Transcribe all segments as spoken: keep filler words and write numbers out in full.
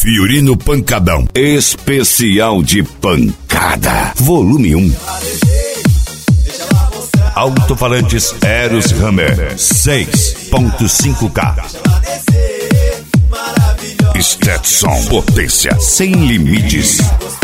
Fiorino Pancadão, especial de pancada, volume um. Alto-falantes Eros Hammer seis ponto cinco K. Stetson, potência sem limites.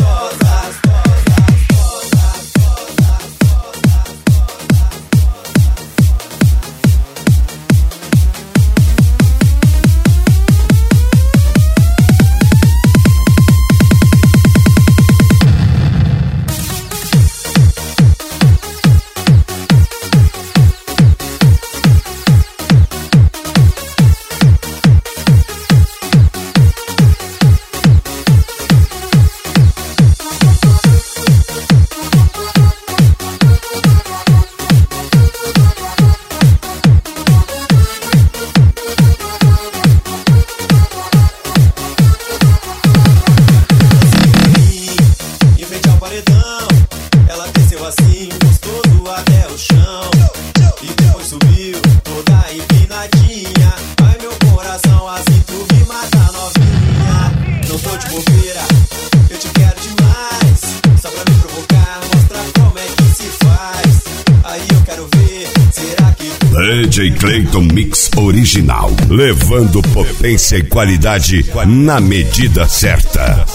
D J Clayton Mix original, levando potência e qualidade na medida certa.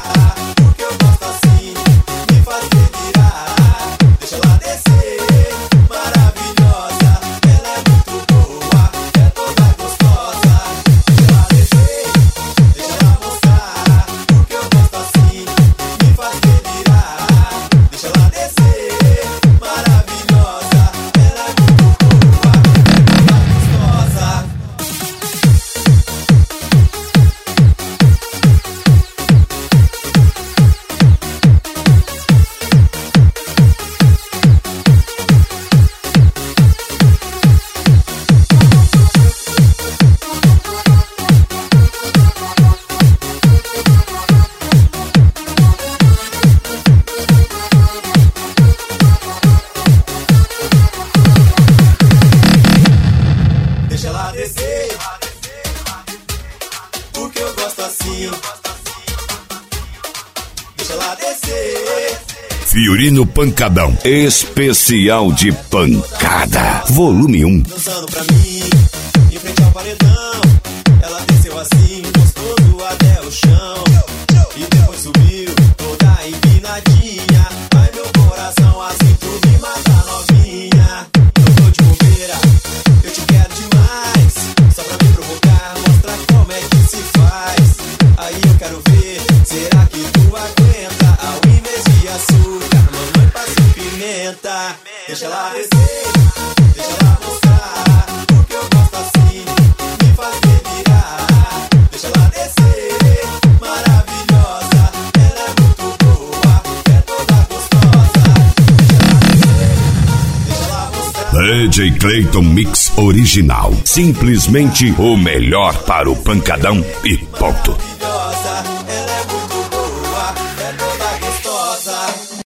Porque eu gosto assim. Deixa ela descer. Fiorino Pancadão, especial de pancada, volume um. Dançando pra mim, em frente ao paredão. Ela desceu assim, gostoso até o chão. E depois subiu, toda empinadinha. Ai meu coração, assim tu me mata novinha. Eu tô de bobeira, eu te quero demais. Só pra me provocar, mostra como é que se faz. Aí eu quero ver, será que tu aguenta? Ao invés de açúcar, mamãe passa pimenta. Deixa ela descer, deixa ela mostrar. Porque eu gosto assim, me faz delirar. Deixa ela descer, maravilhosa. Ela é muito boa, é toda gostosa. Deixa ela descer, deixa ela mostrar. D J Clayton Mix original, simplesmente o melhor para o pancadão e ponto. Maravilhosa.